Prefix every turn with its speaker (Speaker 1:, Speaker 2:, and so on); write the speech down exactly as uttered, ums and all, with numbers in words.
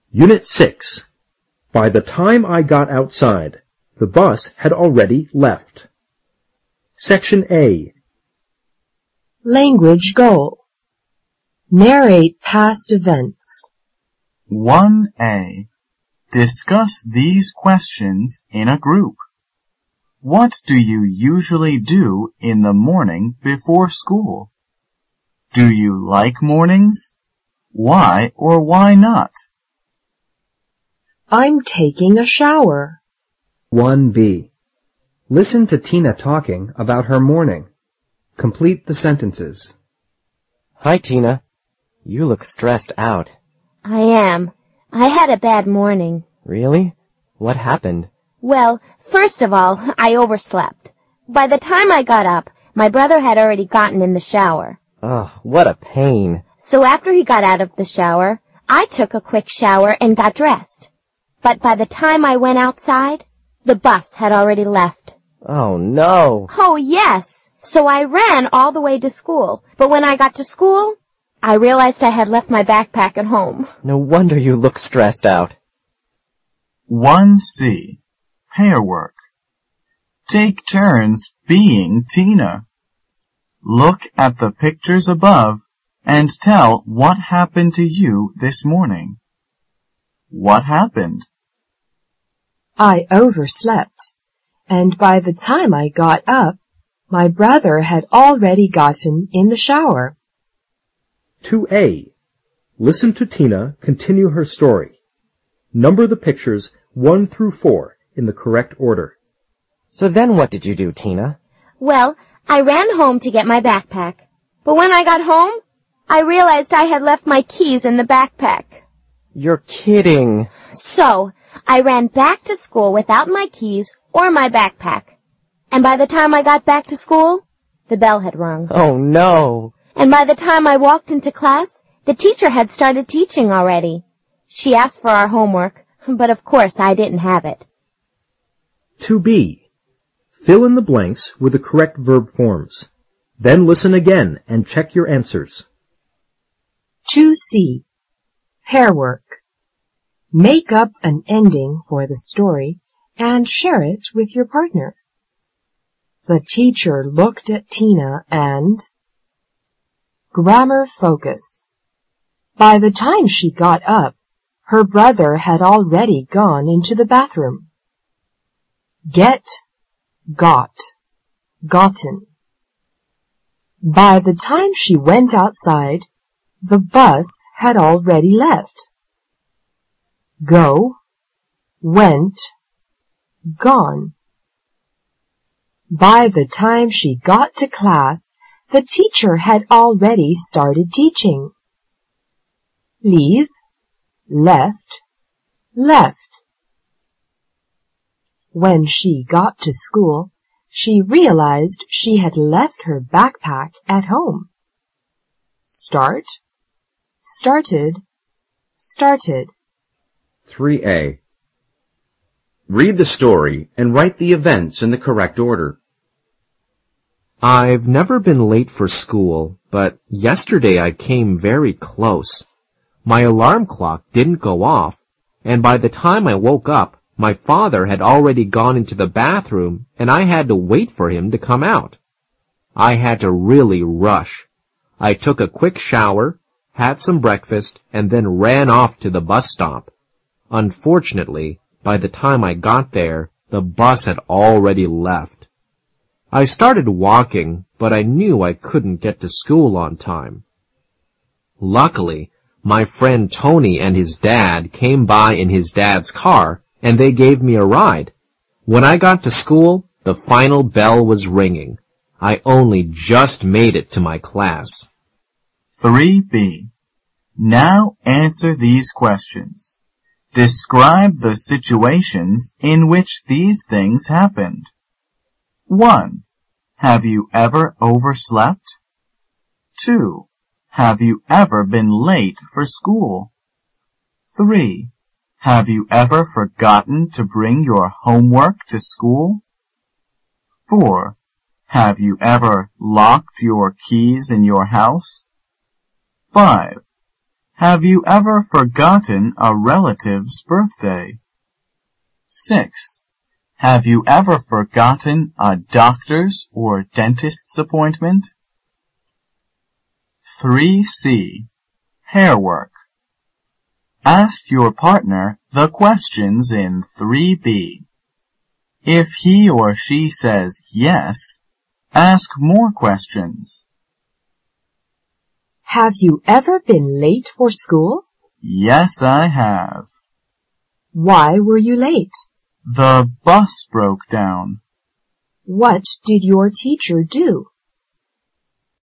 Speaker 1: Unit six. By the time I got outside, the bus had already left. Section A.
Speaker 2: Language goal. Narrate past events.
Speaker 3: one A. Discuss these questions in a group. What do you usually do in the morning before school? Do you like mornings? Why or why not?
Speaker 2: I'm taking a shower.
Speaker 4: one B. Listen to Tina talking about her morning. Complete the sentences.
Speaker 5: Hi, Tina. You look stressed out.
Speaker 6: I am. I had a bad morning.
Speaker 5: Really? What happened?
Speaker 6: Well, first of all, I overslept. By the time I got up, my brother had already gotten in the shower.
Speaker 5: Oh, what a pain.
Speaker 6: So after he got out of the shower, I took a quick shower and got dressed. But by the time I went outside, the bus had already left.
Speaker 5: Oh, no.
Speaker 6: Oh, yes. So I ran all the way to school. But when I got to school, I realized I had left my backpack at home.
Speaker 5: No wonder you look stressed out.
Speaker 3: one C. Pair work. Take turns being Tina. Look at the pictures above and tell what happened to you this morning. What happened?
Speaker 2: I overslept, and by the time I got up, my brother had already gotten in the shower.
Speaker 1: two A. Listen to Tina continue her story. Number the pictures one through four in the correct order.
Speaker 5: So then what did you do, Tina?
Speaker 6: Well, I ran home to get my backpack. But when I got home, I realized I had left my keys in the backpack.
Speaker 5: You're kidding.
Speaker 6: So, I ran back to school without my keys or my backpack. And by the time I got back to school, the bell had rung.
Speaker 5: Oh, no.
Speaker 6: And by the time I walked into class, the teacher had started teaching already. She asked for our homework, but of course I didn't have it.
Speaker 1: two B. Fill in the blanks with the correct verb forms. Then listen again and check your answers.
Speaker 2: two C. Pair work. Make up an ending for the story and share it with your partner. The teacher looked at Tina and... Grammar focus. By the time she got up, her brother had already gone into the bathroom. Get, got, gotten. By the time she went outside, the bus had already left. Go, went, gone. By the time she got to class, the teacher had already started teaching. Leave, left, left. When she got to school, she realized she had left her backpack at home. Start, started, started.
Speaker 7: three A. Read the story and write the events in the correct order.
Speaker 8: I've never been late for school, but yesterday I came very close. My alarm clock didn't go off, and by the time I woke up, my father had already gone into the bathroom, and I had to wait for him to come out. I had to really rush. I took a quick shower, had some breakfast, and then ran off to the bus stop. Unfortunately, by the time I got there, the bus had already left. I started walking, but I knew I couldn't get to school on time. Luckily, my friend Tony and his dad came by in his dad's car, and they gave me a ride. When I got to school, the final bell was ringing. I only just made it to my class.
Speaker 3: three B. Now answer these questions. Describe the situations in which these things happened. one. Have you ever overslept? two. Have you ever been late for school? three. Have you ever forgotten to bring your homework to school? four. Have you ever locked your keys in your house? five. Have you ever forgotten a relative's birthday? six. Have you ever forgotten a doctor's or dentist's appointment? three C. Hair work. Ask your partner the questions in three B. If he or she says yes, ask more questions.
Speaker 2: Have you ever been late for school?
Speaker 3: Yes, I have.
Speaker 2: Why were you late?
Speaker 3: The bus broke down.
Speaker 2: What did your teacher do?